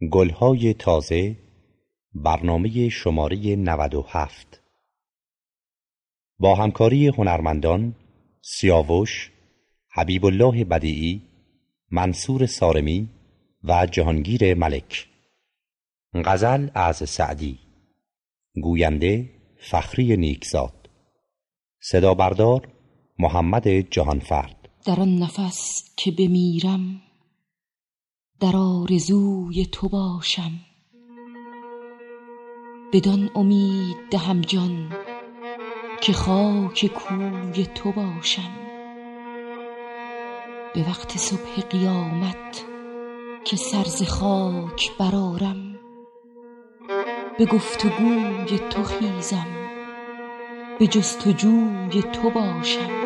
گلهای تازه، برنامه شماره 97 با همکاری هنرمندان سیاوش، حبیب الله بدیعی، منصور سارمی و جهانگیر ملک. غزل از سعدی، گوینده فخری نیکزاد، صدا بردار محمد جهانفرد. در آن نفس که بمیرم در آرزوی تو باشم، بدان امید دهم جان که خاک کوی تو باشم. به وقت صبح قیامت که سر ز خاک برآرم، به گفتگوی تو خیزم، به جستجوی تو باشم.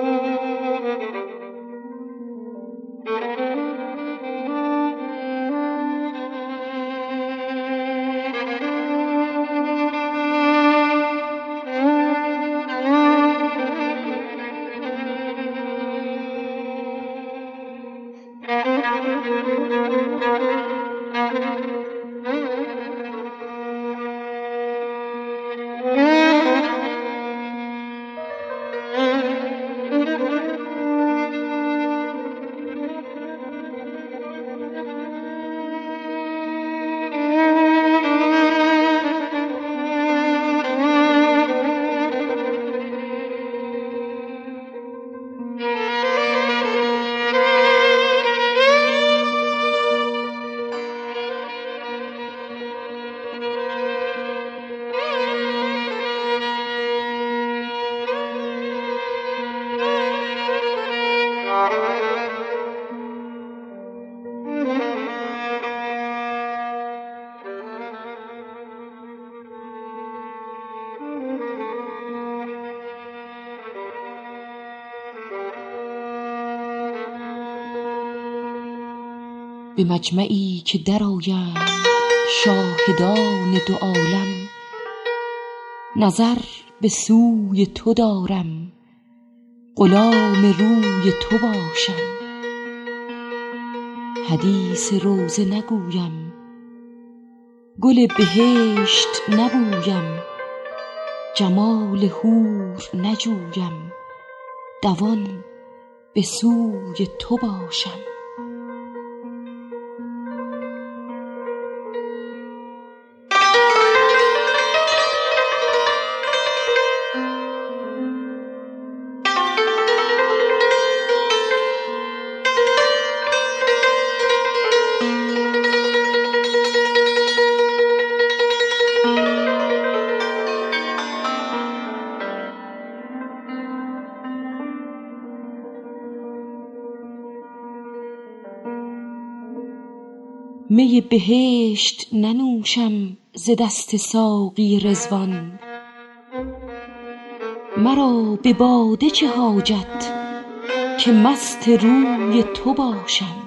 به مجمعی که درآیند شاهدان دو عالم، نظر به سوی تو دارم، غلام روی تو باشم. حدیث روضه نگویم، گل بهشت نبویم، جمال حور نجویم، دوان به سوی تو باشم. می بهشت ننوشم ز دست ساقی رضوان، مرا به باده چه حاجت که مست روی تو باشم.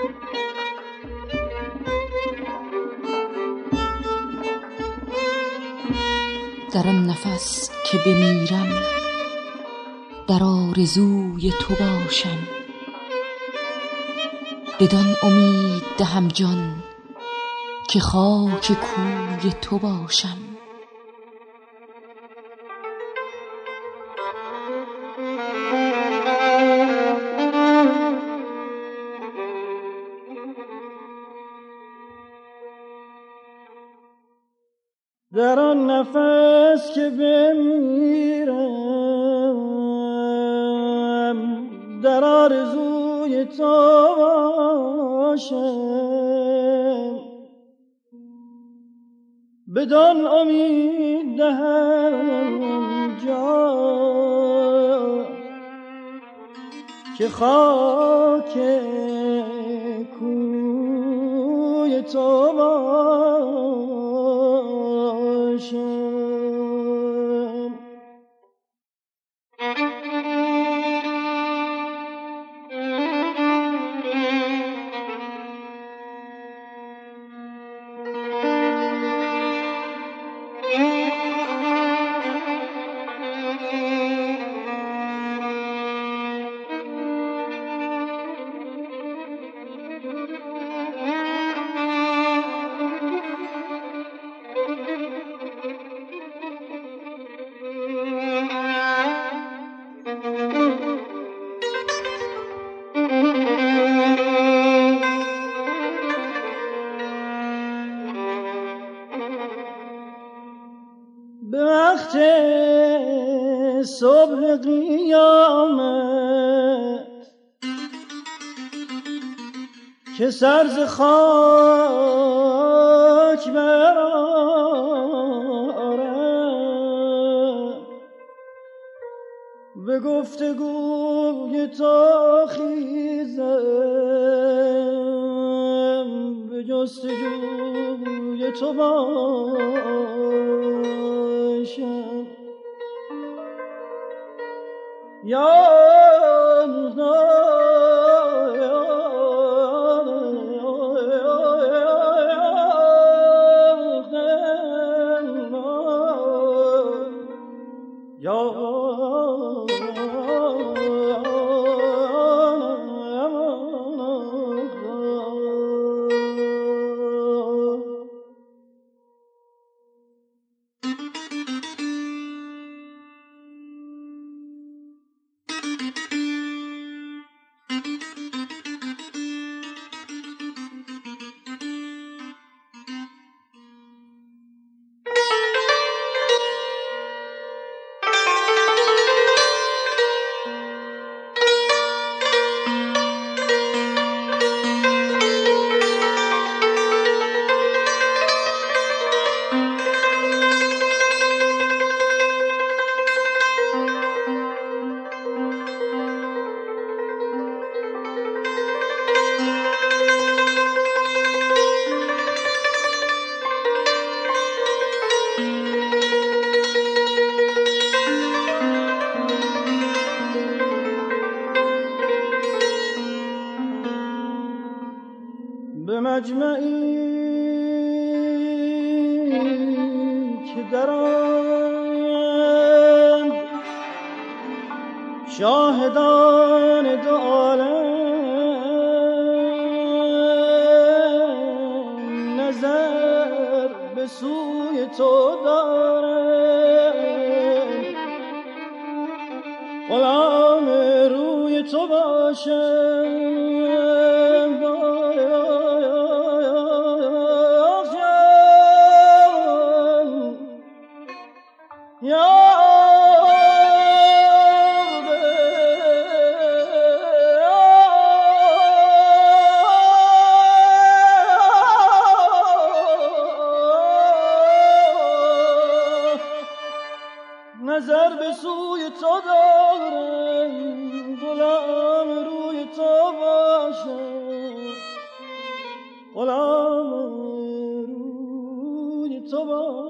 در آن نفس که بمیرم در آرزوی تو باشم، بدان امید دهم جان که خاک کوی تو باشم. در آن نفس که بمیرم در آرزوی تو باشم، بدان امید دهم جان که خاک کوی تو باشم. به وقت صبح قیامت که سر ز خاک برآرم، به گفتگوی تو خیزم، به جستجوی تو باشم. یا به مجمعی که در آن شاهدان دو عالم نظر به سوی تو دارم، غلام روی تو باشم. نظر به سوی تو دارم، غلام روی تو باشم، غلام روی تو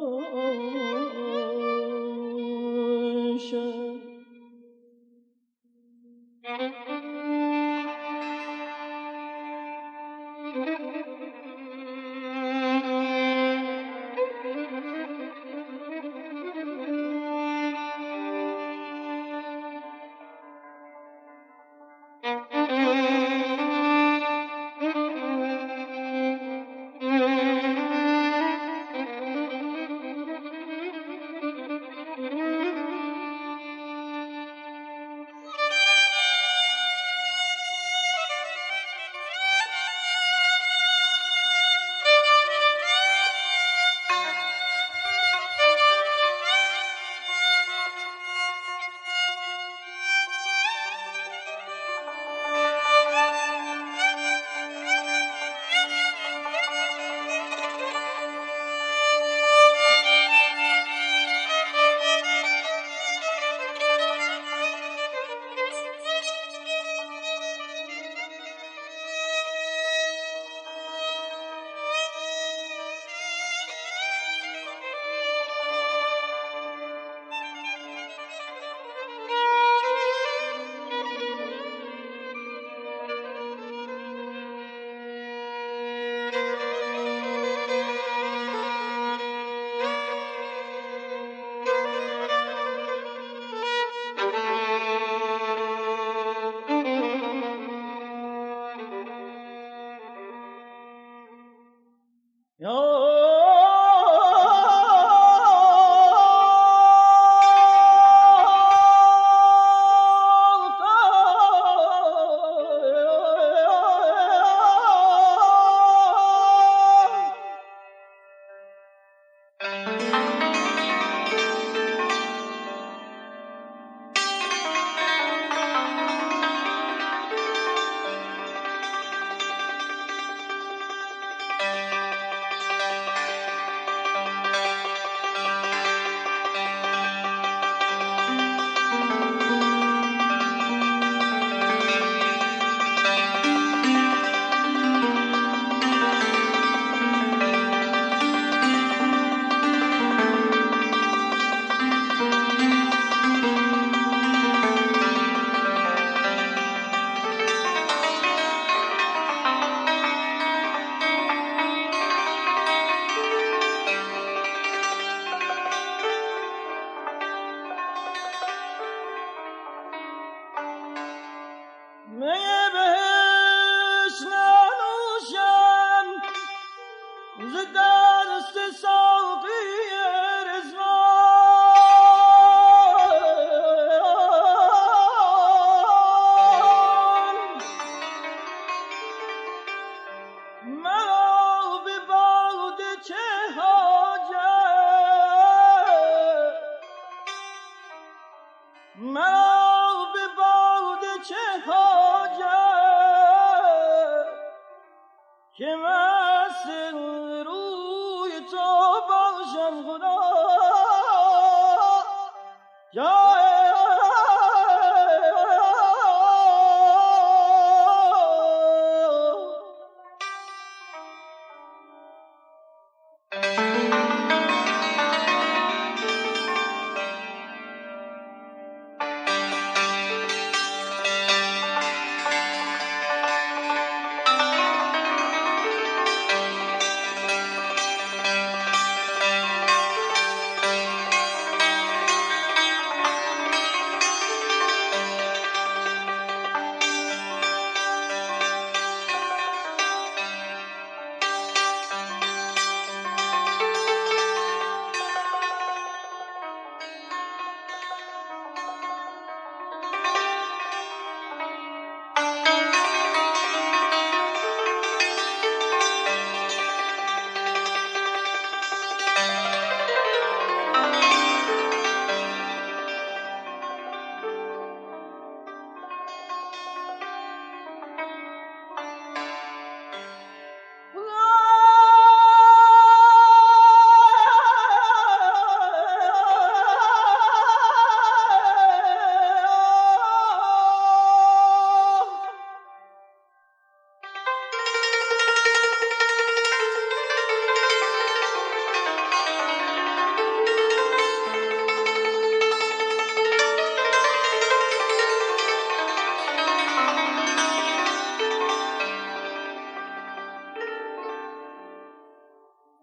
باشم.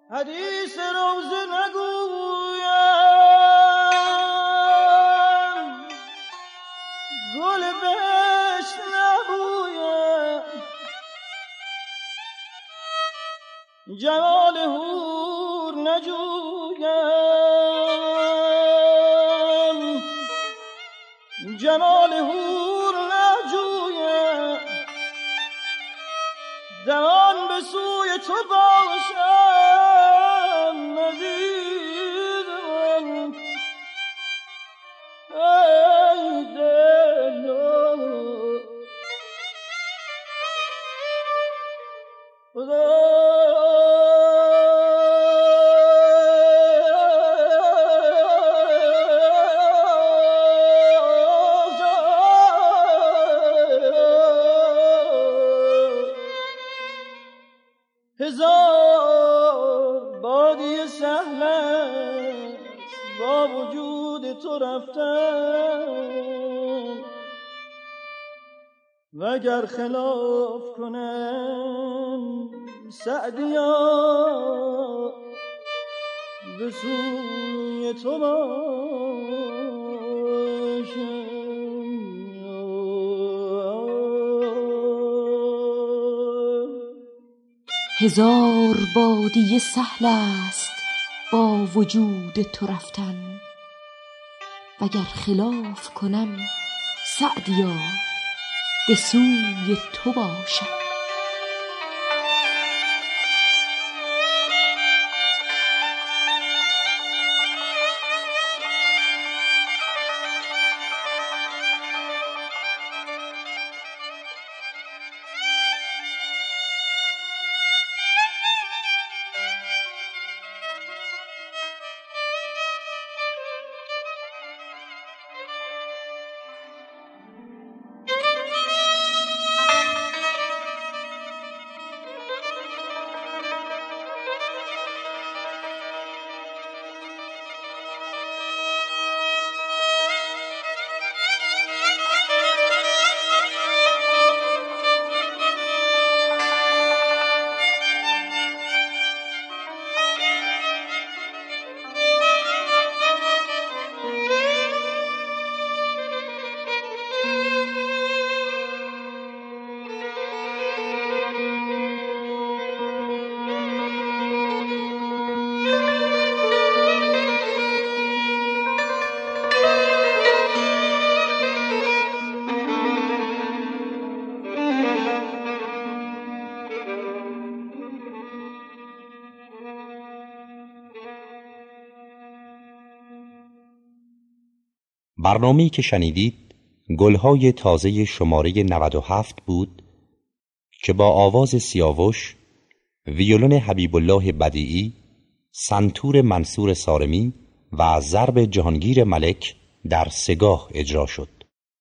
حدیث روزه نگویم، گل بهشت نبویم، جمال حور نجویم، جمال حور نجویم، دوان به سوی تو باشم مزید من ای دل خدا. هزار بادیه سهل است با وجود تو رفتن، وگر خلاف کنم سعدیا به سوی تو باشم. هزار بادیه سهل است با وجود تو رفتن، وگر خلاف کنم سعدیا به سوی تو باشم. برنامه‌ای که شنیدید گلهای تازه شماره 97 بود که با آواز سیاوش، ویولن حبیب الله بدیعی، سنتور منصور سارمی و ضرب جهانگیر ملک در سگاه اجرا شد.